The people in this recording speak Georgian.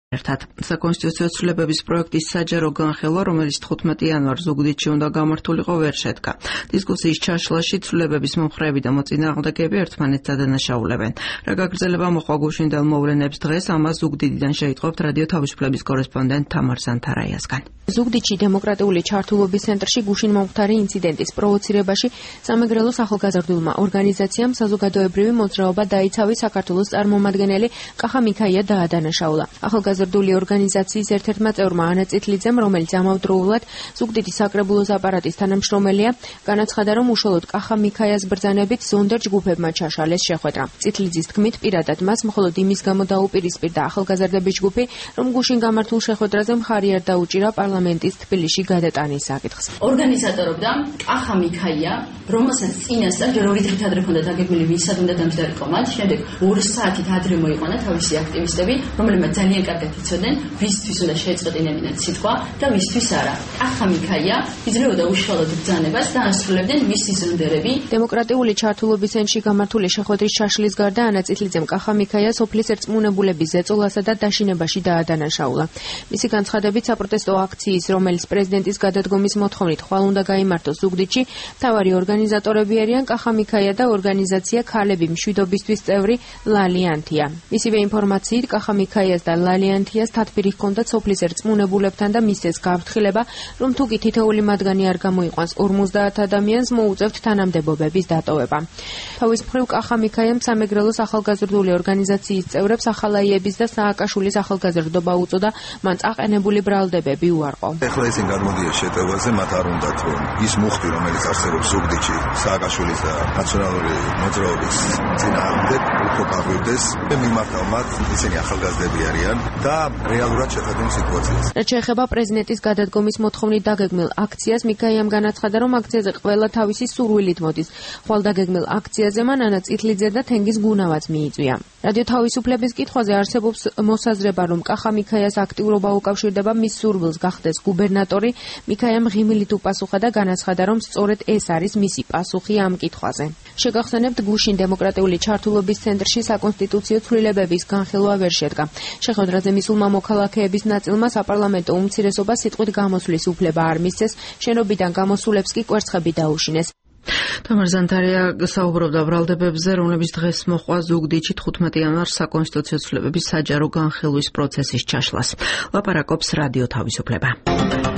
ერთად. საკონსტიტუციო ცვლილებების პროექტის საჯარო განხილვა, რომელიც 15 იანვარს ზუგდიდში უნდა გამართულიყო, ვერ შედგა. დისკუსიის ჩაშლაში ცვლილებების მომხრეები და მოწინააღმდეგეები ერთმანეთს ადანაშაულებენ. რა გაგრძელება მოხდა გუშინდელ მოვლენებს დღეს, ამას ზუგდიდიდან შეიტყობთ რადიო თავისუფლების კორესპონდენტ თამარ ზანთარაიასგან. ზუგდიდში დემოკრატიული ჩართულობის ცენტრში გუშინ მომხდარი ინციდენტის პროვოცირებაში სამეგრელოს ახალგაზრდულმა ორგანიზაციამ საზოგადოებრივი მოძრაობა დაიცავი საქართველოს წარმომადგენელი კახა მიქაია დაადანაშაულა. ახალგაზრდული ორგანიზაციის ერთ-ერთმა წევრმა ანა წითლიძემ, რომელიც ამავდროულად ზუგდიდის საკრებულოს აპარატის თანამშრომელია, განაცხადა, რომ უშუალოდ კახა მიქაიას ბრძანებით ზონდერ ჯგუფებმა ჩაშალეს შეხვედრა. წითლიძის თქმით, პირადად მას მხოლოდ იმის გამო დაუპირისპირდა ახალგაზრდების ჯგუფი, რომ გუშინ გამართულ შეხვედრაზე მხარი არ დაუჭირა პარლამენტის თბილისში გადატანის საკითხს. ორგანიზატორობდა კახა მიქაია, რომელსაც წინასწარ ჯერ 2 დღით ადრე ჰქონდა დაგეგმილი ვისად უნდა დამჯდარიყო მათ, შემდეგ 2 საათით ადრე მოიყვანა თავისი აქტივისტები, რომლებმაც ძალიან კარგად იცოდნენ, ვისთვის უნდა შეეწყვეტინებინათ სიტყვა და ვისთვის არა. კახა მიქაია იძლეოდა უშუალოდ ბრძანებას და ასრულებდნენ მისი ზონდერები. დემოკრატიული ჩართულობის ცენტრში გამართული შეხვედრის ჩაშლის გარდა ანა წითლიძემ კახა მიქაია სოფლის ერწმუნებულების ზეწოლასა და დაშინებაში დაადანაშაულა. მისი განცხადებით, საპროტესტო აქციის, რომელიც პრეზიდენტის გადადგომის მოთხოვნით ხვალ უნდა გაიმართოს ზუგდიდში, მთავარი ორგანიზატორები არიან კახა მიქაია და ორგანიზაცია ქალები მშვიდობისთვის წევრი ლალიანთია. მისივე ინფორმაციით, კახა მიქაიას და ლალიანთიას თათბირი ჰქონდათ სოფლის ერწმუნებულებთან და მისცეს გაფრთხილება, რომ თუ კი თითოეული მათგანი არ გამოიყვანს 50 ადამიანს, მოუწევთ თანამდებობების დატოვება. თავის მხრივ კახა მიქაიამ სამეგრელოს ახალგაზრდული ორგანიზაციის წევრებს ახალაიების და სააკაშვილის ახალგაზრდობა უწოდა, მან წაყენებული ბრალდებები უარყო. ეხლა ისინი გადმოდიან შეტევაზე, მათ არ უნდათ, რომ ის მუხტი, რომელიც არსებობს ზუგდიდში, სააკაშვილის და ნაციონალური მოძრაობის წინააღმდეგ, უფრო გაგვივდეს. მე მიმართავ მათ, ისინი ახალგაზრდები არიან და რეალურად შეხედვენ სიტუაციას. რაც შეეხება პრეზიდენტის გადადგომის მოთხოვნით დაგეგმილ აქციას, მიქაიამ განაცხადა, რომ აქციაზე ყველა თავისი სურვილით მოდის. ხვალ დაგეგმილ აქციაზე მან ანა წითლიძე და თენგიზ გუნავაც მიიწვია. რადიო თავისუფლების კითხვაზე არსებობს მოსაზრება, რომ კახა მიქაიას აქტიურობა უკავშირდება მის სურვილს გახდეს გუბერნატორი. მიქაიამ ღიმილით უპასუხა და განაცხადა, რომ სწორედ ეს არის მისი პასუხი ამ კითხვაზე. შეგახსენებთ, გუშინ დემოკრატიული ჩართულობის ცენტრში საკონსტიტუციო ცვლილებების განხილვა ვერ შედგა. შეხვედრაზე მისულმა მოქალაქეების ნაწილმა საპარლამენტო უმცირესობა სიტყვით გამოსვლის უფლება არ მისცეს, შენობიდან გამოსულებს კი კვერცხები დაუშინეს. თამარ ზანთარია საუბრობდა ბრალდებებზე, რომლებიც დღეს მოჰყვა ზუგდიდში 15 იანვარს საკონსტიტუციო ცვლილებების საჯარო განხილვის პროცესის ჩაშლას. ლაპარაკობს რადიო თავისუფლება.